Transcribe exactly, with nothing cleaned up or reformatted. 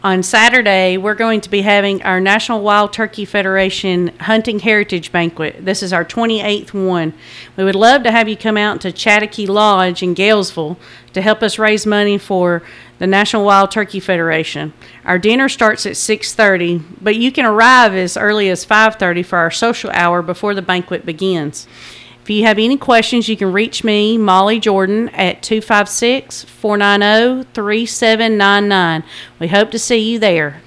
On Saturday, we're going to be having our National Wild Turkey Federation Hunting Heritage Banquet. This is our twenty-eighth one. We would love to have you come out to Chattahoochee Lodge in Galesville to help us raise money for the National Wild Turkey Federation. Our dinner starts at six thirty, but you can arrive as early as five thirty for our social hour before the banquet begins. If you have any questions, you can reach me, Molly Jordan, at two five six, four nine zero, three seven nine nine. We hope to see you there.